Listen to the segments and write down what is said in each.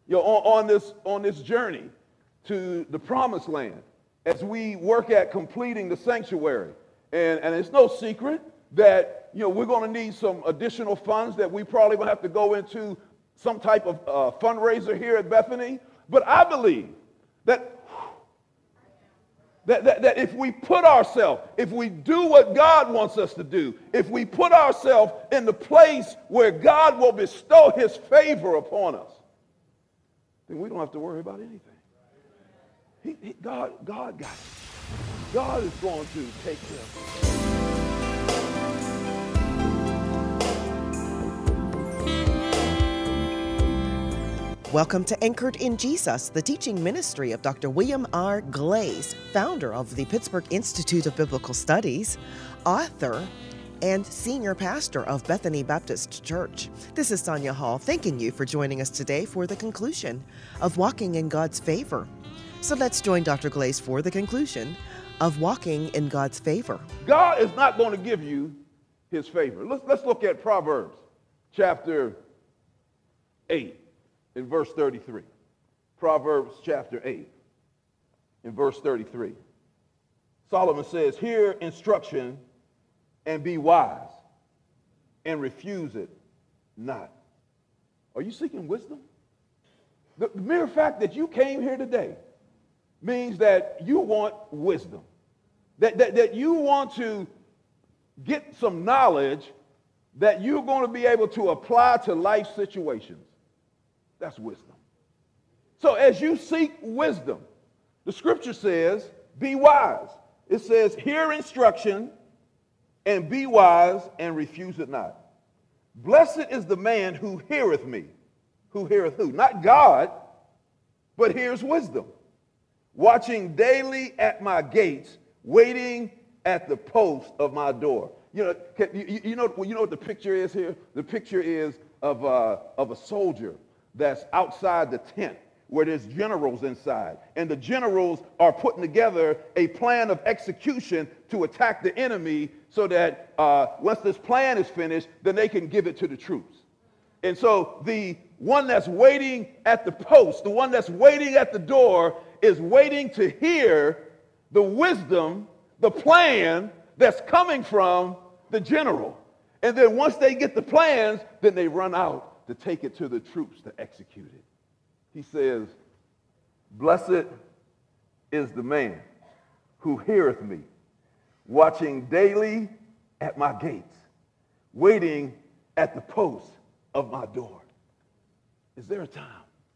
on this journey to the promised land, as we work at completing the sanctuary. And it's no secret that, we're going to need some additional funds that we probably will have to go into some type of fundraiser here at Bethany. But I believe that if we put ourselves, if we do what God wants us to do, if we put ourselves in the place where God will bestow his favor upon us, then we don't have to worry about anything. God got it. God is going to take care of it. Welcome to Anchored in Jesus, the teaching ministry of Dr. William R. Glaze, founder of the Pittsburgh Institute of Biblical Studies, author, and senior pastor of Bethany Baptist Church. This is Sonia Hall, thanking you for joining us today for the conclusion of Walking in God's Favor. So let's join Dr. Glaze for the conclusion of Walking in God's Favor. God is not going to give you his favor. Let's look at Proverbs chapter 8. In verse 33, Proverbs chapter 8, in verse 33, Solomon says, "Hear instruction and be wise, and refuse it not." Are you seeking wisdom? The mere fact that you came here today means that you want wisdom, that you want to get some knowledge that you're going to be able to apply to life situations. That's wisdom. So as you seek wisdom, the scripture says, be wise. It says, hear instruction and be wise and refuse it not. Blessed is the man who heareth me. Who heareth who? Not God, but hears wisdom. Watching daily at my gates, waiting at the post of my door. You know what the picture is here? The picture is of a soldier that's outside the tent where there's generals inside. And the generals are putting together a plan of execution to attack the enemy so that once this plan is finished, then they can give it to the troops. And so the one that's waiting at the post, the one that's waiting at the door, is waiting to hear the wisdom, the plan that's coming from the general. And then once they get the plans, then they run out to take it to the troops to execute it. He says, blessed is the man who heareth me, watching daily at my gates, waiting at the post of my door. Is there a time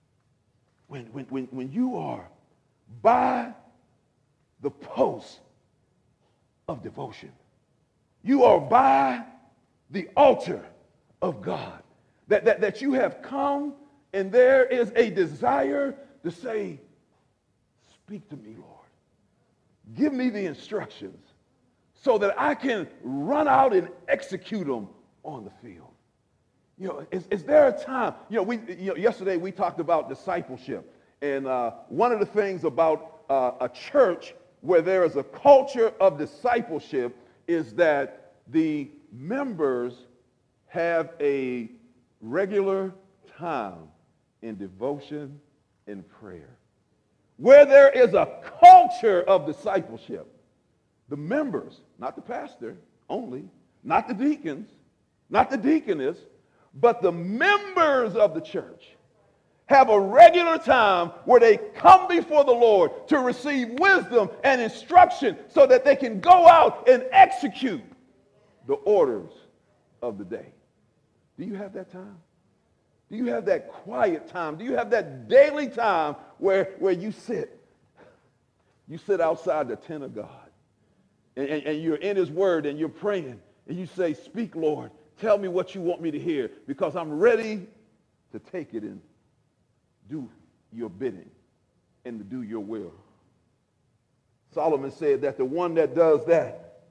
when you are by the post of devotion? You are by the altar of God. That you have come and there is a desire to say, speak to me, Lord. Give me the instructions so that I can run out and execute them on the field. Is there a time, yesterday we talked about discipleship. And one of the things about a church where there is a culture of discipleship is that the members have a regular time in devotion and prayer. Where there is a culture of discipleship, the members, not the pastor only, not the deacons, not the deaconess, but the members of the church have a regular time where they come before the Lord to receive wisdom and instruction so that they can go out and execute the orders of the day. Do you have that time? Do you have that quiet time? Do you have that daily time where you sit? You sit outside the tent of God and you're in his word and you're praying and you say, speak, Lord. Tell me what you want me to hear because I'm ready to take it and do your bidding and to do your will. Solomon said that the one that does that,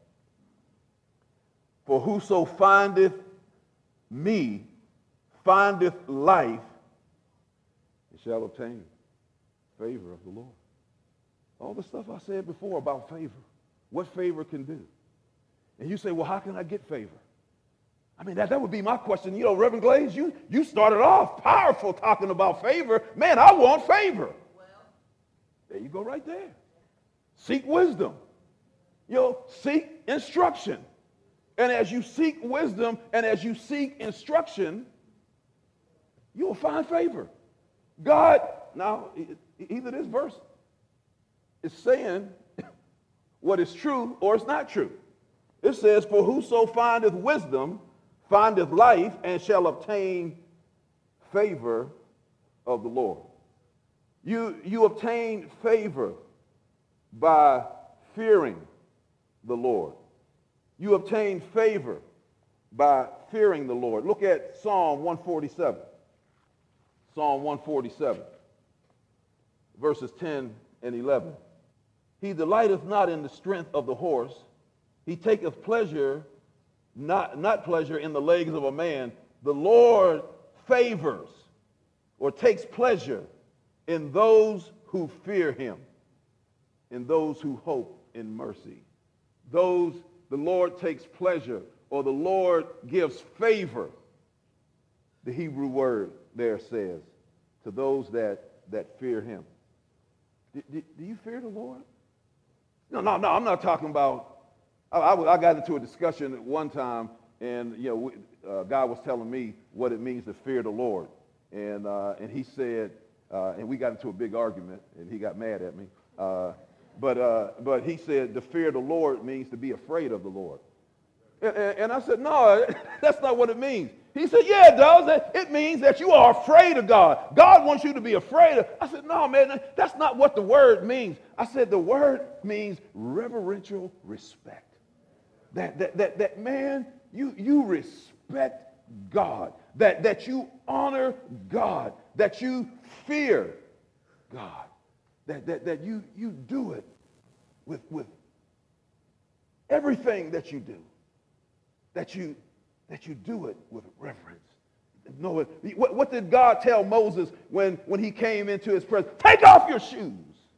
for whoso findeth me findeth life, and shall obtain favor of the Lord. All the stuff I said before about favor, what favor can do. And you say, well, how can I get favor? I mean, that would be my question. You know, Reverend Glaze, you started off powerful talking about favor. Man, I want favor. Well, there you go right there. Seek wisdom. You know, seek instruction. And as you seek wisdom and as you seek instruction, you will find favor. God, now, either this verse is saying what is true or it's not true. It says, for whoso findeth wisdom findeth life and shall obtain favor of the Lord. You obtain favor by fearing the Lord. You obtain favor by fearing the Lord. Look at Psalm 147. Psalm 147, verses 10 and 11. He delighteth not in the strength of the horse. He taketh pleasure, not pleasure in the legs of a man. The Lord favors or takes pleasure in those who fear him, in those who hope in mercy. Those the Lord takes pleasure, or the Lord gives favor. The Hebrew word there says, to those that fear him. Do you fear the Lord? No, I'm not talking about, I got into a discussion at one time, and you know, God was telling me what it means to fear the Lord. And he said, and we got into a big argument, and he got mad at me. But he said the fear of the Lord means to be afraid of the Lord. And I said, no, that's not what it means. He said, yeah, it does. It means that you are afraid of God. God wants you to be afraid of. I said, no, man, that's not what the word means. I said, the word means reverential respect. That man, you respect God. That you honor God. That you fear God. That you do it with everything that you do. That you do it with reverence. No, what did God tell Moses when he came into his presence? Take off your shoes.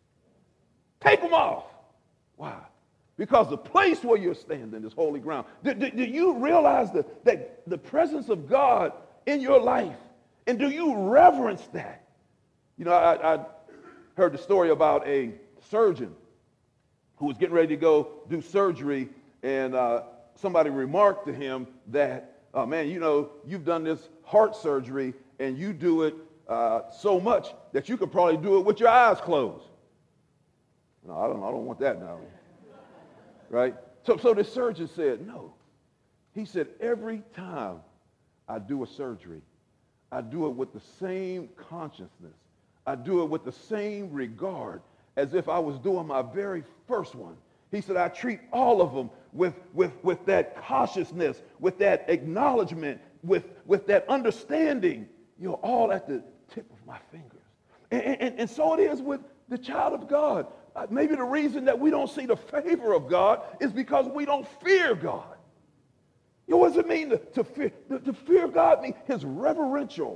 Take them off. Why? Because the place where you're standing is holy ground. Do you realize that the presence of God in your life, and do you reverence that? You know, I heard the story about a surgeon who was getting ready to go do surgery, and somebody remarked to him that, oh man, you know, you've done this heart surgery and you do it so much that you could probably do it with your eyes closed. No, I don't want that now. Right? So the surgeon said, no. He said, every time I do a surgery, I do it with the same consciousness. I do it with the same regard as if I was doing my very first one. He said, I treat all of them with that cautiousness, with that acknowledgement, with that understanding, you know, all at the tip of my fingers. And so it is with the child of God. Maybe the reason that we don't see the favor of God is because we don't fear God. You know, what does it mean to fear? To fear God means his reverential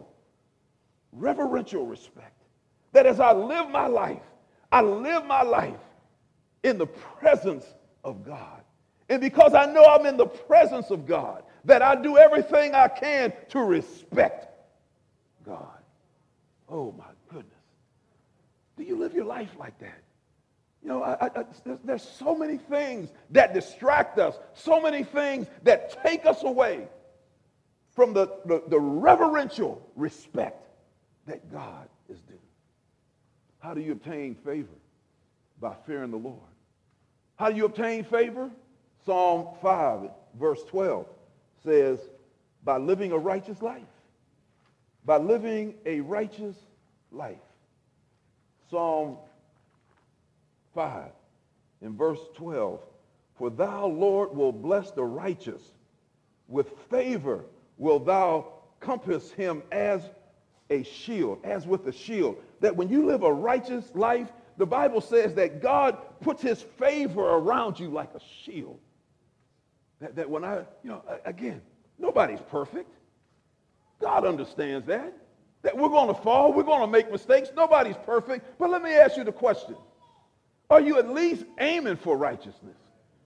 respect. That as I live my life in the presence of God. And because I know I'm in the presence of God, that I do everything I can to respect God. Oh my goodness. Do you live your life like that? You know, there's so many things that distract us, so many things that take us away from the reverential respect that God is due. How do you obtain favor? By fearing the Lord. How do you obtain favor? Psalm 5, verse 12 says, by living a righteous life. By living a righteous life. Psalm 5, in verse 12, for thou, Lord, will bless the righteous. With favor will thou compass him as a shield, as with a shield. That when you live a righteous life, the Bible says that God puts his favor around you like a shield. That when again, nobody's perfect. God understands that. That we're going to fall, we're going to make mistakes. Nobody's perfect. But let me ask you the question. Are you at least aiming for righteousness?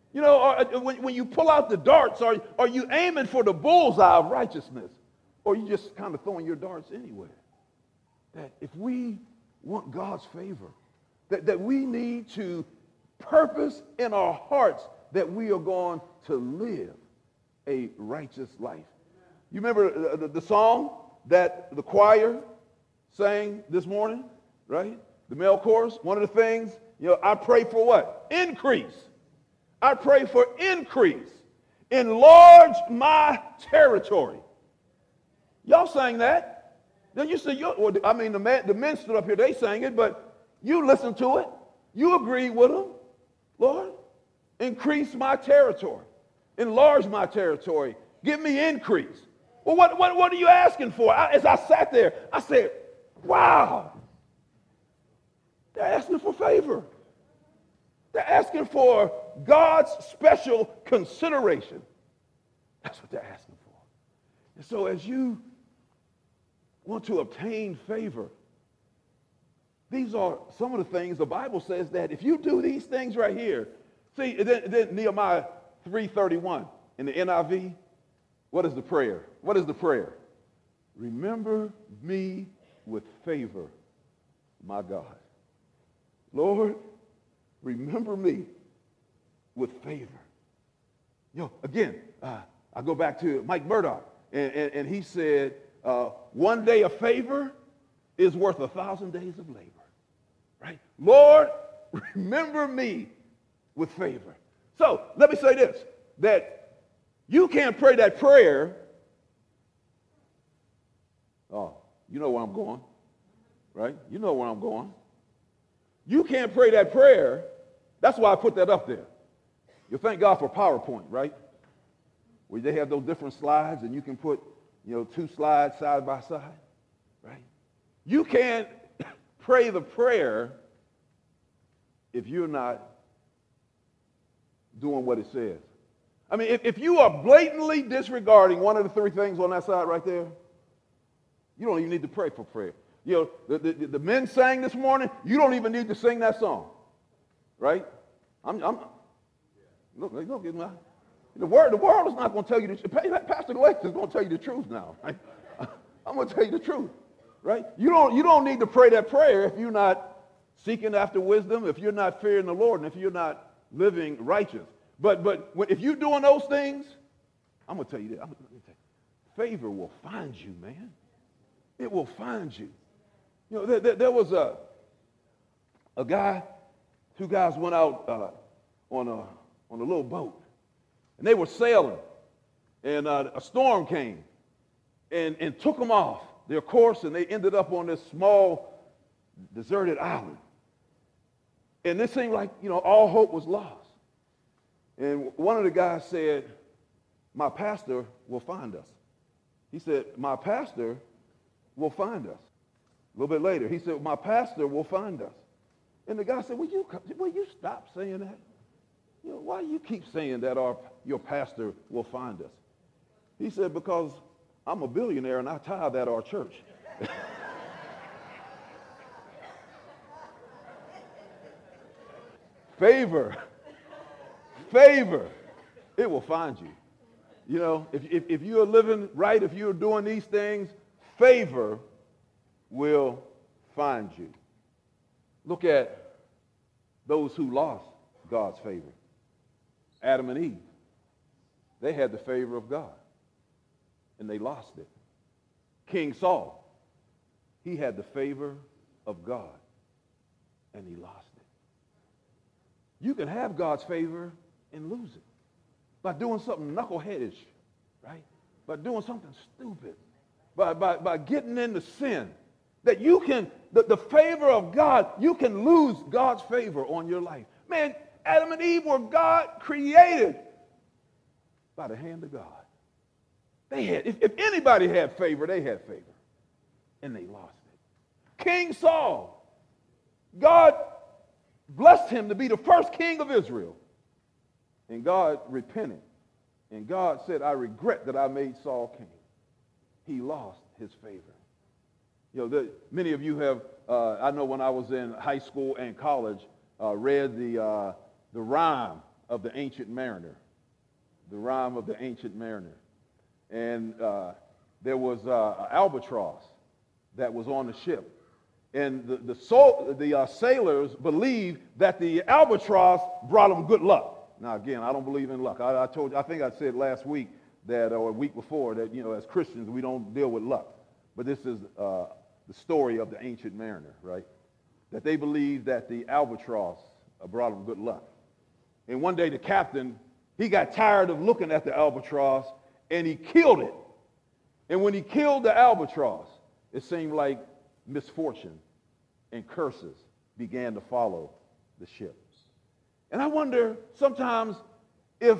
You know, when you pull out the darts, are you aiming for the bullseye of righteousness? Or are you just kind of throwing your darts anywhere? That if we want God's favor, that we need to purpose in our hearts that we are going to live a righteous life. You remember the song that the choir sang this morning, right? The male chorus. One of the things, I pray for what? Increase. I pray for increase. Enlarge my territory. Y'all sang that. Then you said, the men stood up here, they sang it, but you listened to it. You agreed with them. Lord, increase my territory. Enlarge my territory. Give me increase. Well, what are you asking for? As I sat there, I said, wow. They're asking for favor. They're asking for God's special consideration. That's what they're asking for. And so as you want to obtain favor, these are some of the things the Bible says that if you do these things right here, see, then Nehemiah 3:31 in the NIV, what is the prayer? What is the prayer? Remember me with favor, my God. Lord, remember me with favor. Again, I go back to Mike Murdoch, and he said, one day of favor is worth 1,000 days of labor. Right? Lord, remember me with favor. So let me say this, that you can't pray that prayer. Oh, you know where I'm going, right? You know where I'm going. You can't pray that prayer. That's why I put that up there. You thank God for PowerPoint, right? Where they have those different slides and you can put, two slides side by side, right? You can't pray the prayer if you're not doing what it says. I mean, if you are blatantly disregarding one of the three things on that side right there, you don't even need to pray for prayer. The men sang this morning, you don't even need to sing that song, right? Look, the world is not going to tell you the truth. Pastor Glade is going to tell you the truth now. Right? I'm going to tell you the truth, right? You don't need to pray that prayer if you're not seeking after wisdom, if you're not fearing the Lord, and if you're not living righteous. But if you're doing those things, I'm going to tell you this. Favor will find you, man. It will find you. There was a guy, two guys went out on a little boat, and they were sailing, and a storm came and took them off their course, and they ended up on this small deserted island. And it seemed like, all hope was lost. And one of the guys said, my pastor will find us. He said, my pastor will find us. A little bit later, he said, my pastor will find us. And the guy said, will you stop saying that? Why do you keep saying that your pastor will find us? He said, because I'm a billionaire and I tithe at our church. Favor, it will find you. If you are living right, if you're doing these things, favor will find you. Look at those who lost God's favor. Adam and Eve, they had the favor of God, and they lost it. King Saul, he had the favor of God, and he lost it. You can have God's favor and lose it by doing something knuckleheadish, right? By doing something stupid, by getting into sin. That you can, the favor of God, you can lose God's favor on your life. Man, Adam and Eve were God created by the hand of God. They had, if anybody had favor, they had favor. And they lost it. King Saul, God blessed him to be the first king of Israel. And God repented. And God said, I regret that I made Saul king. He lost his favor. Many of you have, I know when I was in high school and college, read the rhyme of the Ancient Mariner, the rhyme of the Ancient Mariner. And there was an albatross that was on the ship. And the sailors believed that the albatross brought them good luck. Now, again, I don't believe in luck. I told you, I think I said last week that, or a week before, that, as Christians, we don't deal with luck. But this is the story of the Ancient Mariner, right? That they believed that the albatross brought them good luck. And one day the captain, he got tired of looking at the albatross, and he killed it. And when he killed the albatross, it seemed like misfortune and curses began to follow the ship. And I wonder sometimes if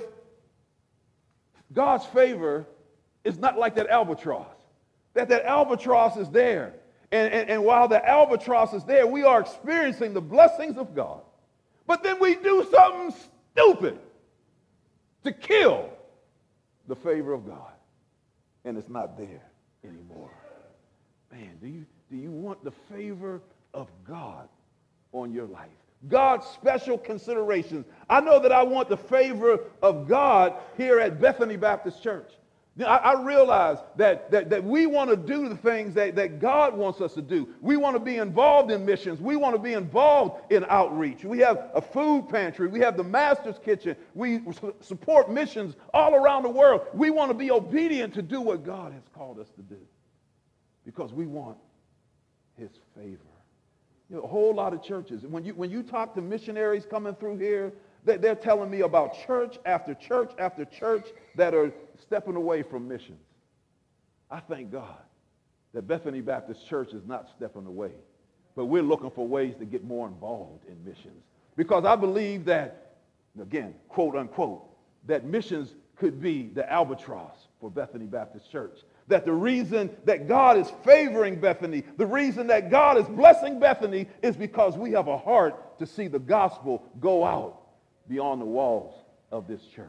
God's favor is not like that albatross, that albatross is there. And while the albatross is there, we are experiencing the blessings of God. But then we do something stupid to kill the favor of God. And it's not there anymore. Man, do you want the favor of God on your life? God's special considerations. I know that I want the favor of God here at Bethany Baptist Church. I realize that we want to do the things that God wants us to do. We want to be involved in missions. We want to be involved in outreach. We have a food pantry. We have the Master's Kitchen. We support missions all around the world. We want to be obedient to do what God has called us to do because we want his favor. A whole lot of churches, when you talk to missionaries coming through here, they're telling me about church after church after church that are stepping away from missions. I thank God that Bethany Baptist Church is not stepping away, but we're looking for ways to get more involved in missions. Because I believe that, again, quote unquote, that missions could be the albatross for Bethany Baptist Church. That the reason that God is favoring Bethany, the reason that God is blessing Bethany is because we have a heart to see the gospel go out beyond the walls of this church.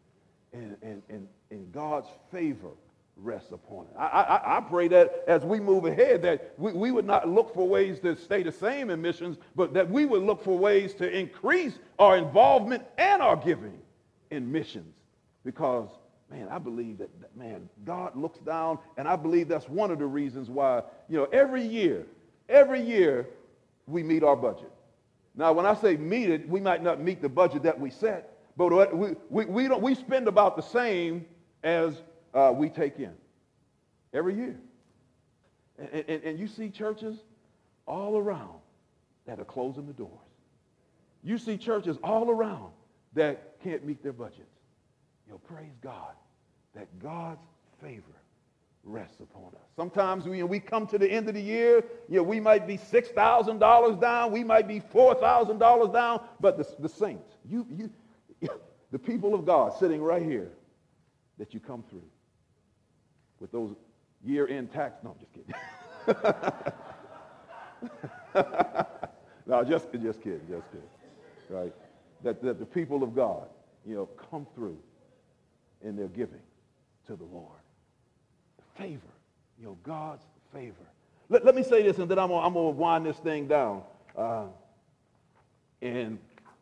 And God's favor rests upon it. I pray that as we move ahead, that we would not look for ways to stay the same in missions, but that we would look for ways to increase our involvement and our giving in missions. Because, man, I believe that God looks down, and I believe that's one of the reasons why, every year we meet our budget. Now, when I say meet it, we might not meet the budget that we set, but we spend about the same as we take in every year. And you see churches all around that are closing the doors. You see churches all around that can't meet their budgets. Praise God that God's favor rests upon us. Sometimes we come to the end of the year, we might be $6,000 down, we might be $4,000 down, but the saints, the people of God sitting right here, that you come through with those year-end tax. No, I'm just kidding. No, just kidding. Right? That the people of God, come through in their giving to the Lord. The favor, God's favor. Let me say this, and then I'm going to wind this thing down. The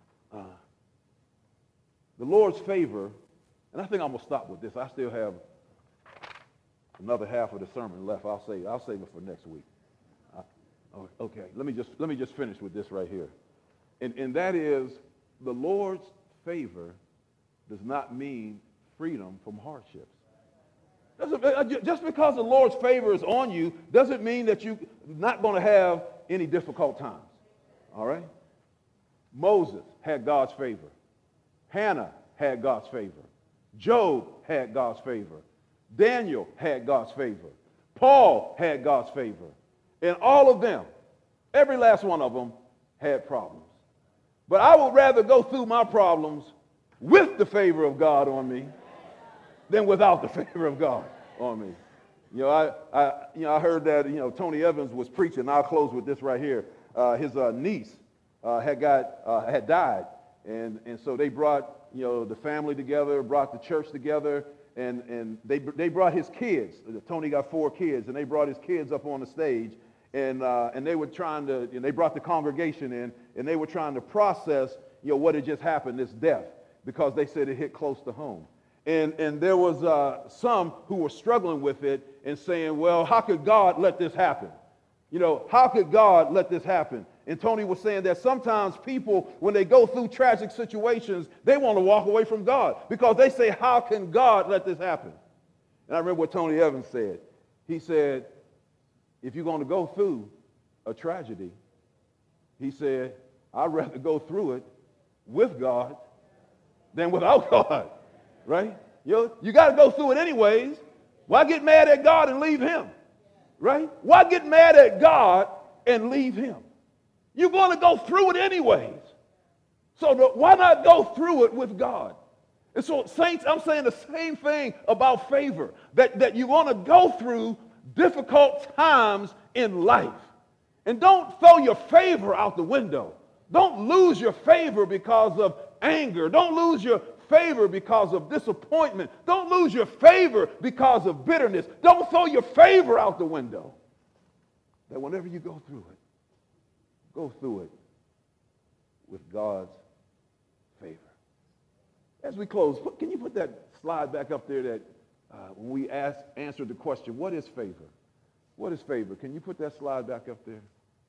Lord's favor, and I think I'm going to stop with this. I still have another half of the sermon left. I'll save it for next week. Okay, let me just finish with this right here. And that is, the Lord's favor does not mean freedom from hardships. Just because the Lord's favor is on you doesn't mean that you're not going to have any difficult times. All right? Moses had God's favor. Hannah had God's favor. Job had God's favor. Daniel had God's favor. Paul had God's favor. And all of them, every last one of them, had problems. But I would rather go through my problems with the favor of God on me than without the favor of God on me. I heard that, Tony Evans was preaching. I'll close with this right here. His niece had died. And so they brought, the family together, brought the church together, and they brought his kids. Tony got 4 kids, and they brought his kids up on the stage, and they were trying to, they brought the congregation in, and they were trying to process, what had just happened, this death. because they said it hit close to home. And there was some who were struggling with it and saying, well, how could God let this happen? How could God let this happen? And Tony was saying that sometimes people, when they go through tragic situations, they want to walk away from God because they say, how can God let this happen? And I remember what Tony Evans said. He said, if you're going to go through a tragedy, he said, I'd rather go through it with God than without God, right? You got to go through it anyways. Why get mad at God and leave him, right? Why get mad at God and leave him? You're going to go through it anyways. So why not go through it with God? And so, saints, I'm saying the same thing about favor, that you want to go through difficult times in life. And don't throw your favor out the window. Don't lose your favor because of anger. Don't lose your favor because of disappointment. Don't lose your favor because of bitterness. Don't throw your favor out the window. That whenever you go through it with God's favor. As we close, can you put that slide back up there that when we answered the question, what is favor? What is favor? Can you put that slide back up there?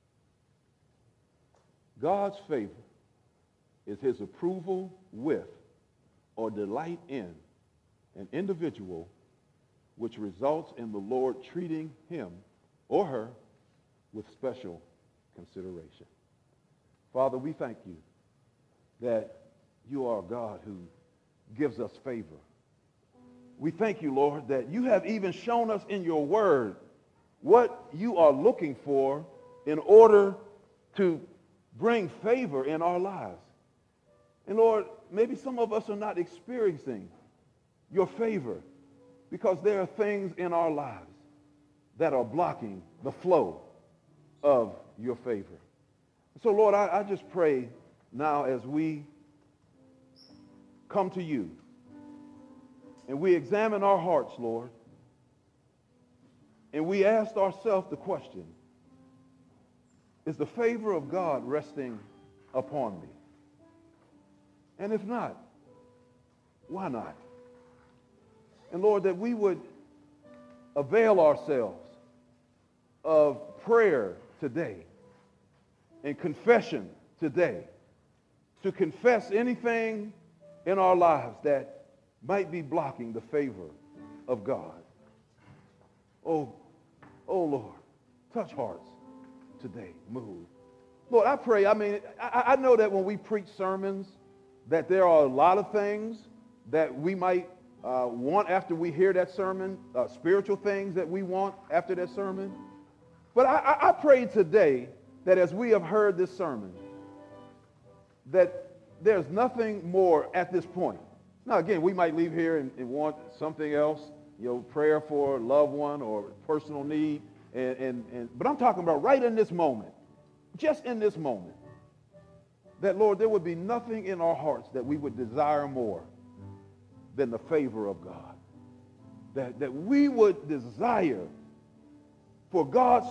God's favor is his approval with or delight in an individual which results in the Lord treating him or her with special consideration. Father, we thank you that you are a God who gives us favor. We thank you, Lord, that you have even shown us in your word what you are looking for in order to bring favor in our lives. And Lord, maybe some of us are not experiencing your favor because there are things in our lives that are blocking the flow of your favor. So Lord, I just pray now as we come to you and we examine our hearts, Lord, and we ask ourselves the question, is the favor of God resting upon me? And if not, why not? And Lord, that we would avail ourselves of prayer today and confession today to confess anything in our lives that might be blocking the favor of God. Oh Lord, touch hearts today. Move. Lord, I pray, I know that when we preach sermons, that there are a lot of things that we might want after we hear that sermon, spiritual things that we want after that sermon. But I pray today that as we have heard this sermon, that there's nothing more at this point. Now, again, we might leave here and want something else, prayer for a loved one or personal need. But I'm talking about right in this moment, just in this moment, that, Lord, there would be nothing in our hearts that we would desire more than the favor of God. That we would desire for God's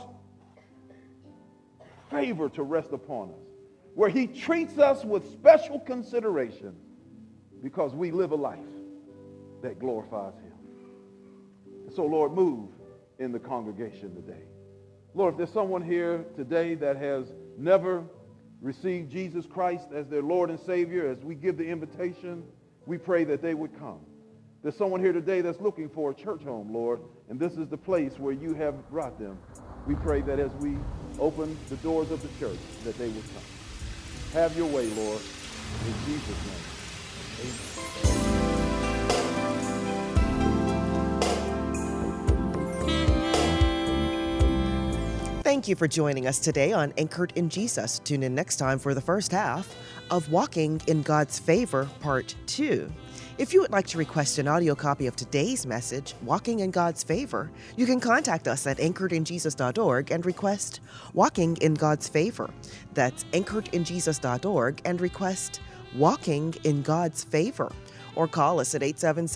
favor to rest upon us, where he treats us with special consideration because we live a life that glorifies him. So, Lord, move in the congregation today. Lord, if there's someone here today that has never received Jesus Christ as their Lord and Savior, as we give the invitation, we pray that they would come. There's someone here today that's looking for a church home, Lord, and this is the place where you have brought them. We pray that as we open the doors of the church, that they would come. Have your way, Lord, in Jesus' name. Amen. Thank you for joining us today on Anchored in Jesus. Tune in next time for the first half of Walking in God's Favor, Part 2. If you would like to request an audio copy of today's message, Walking in God's Favor, you can contact us at anchoredinjesus.org and request Walking in God's Favor. That's anchoredinjesus.org and request Walking in God's Favor. or call us at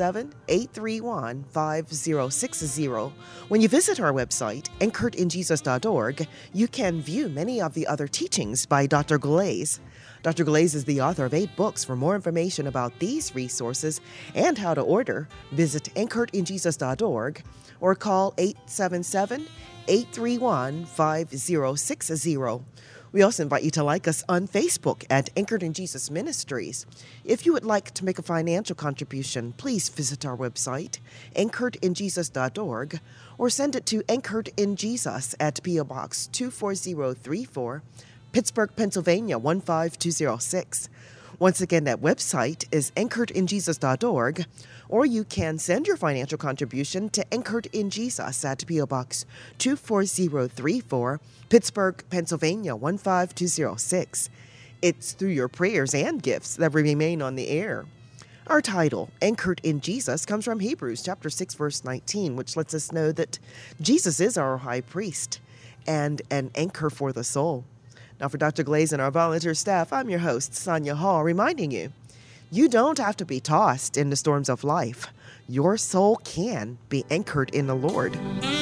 877-831-5060. When you visit our website, anchoredinjesus.org, you can view many of the other teachings by Dr. Glaze. Dr. Glaze is the author of 8 books. For more information about these resources and how to order, visit anchoredinjesus.org or call 877-831-5060. We also invite you to like us on Facebook at Anchored in Jesus Ministries. If you would like to make a financial contribution, please visit our website, anchoredinjesus.org, or send it to Anchored in Jesus at P.O. Box 24034, Pittsburgh, Pennsylvania 15206. Once again, that website is anchoredinjesus.org, or you can send your financial contribution to Anchored in Jesus at P.O. Box 24034, Pittsburgh, Pennsylvania 15206. It's through your prayers and gifts that we remain on the air. Our title, Anchored in Jesus, comes from Hebrews chapter 6, verse 19, which lets us know that Jesus is our high priest and an anchor for the soul. Now, for Dr. Glaze and our volunteer staff, I'm your host, Sonia Hall, reminding you, you don't have to be tossed in the storms of life. Your soul can be anchored in the Lord.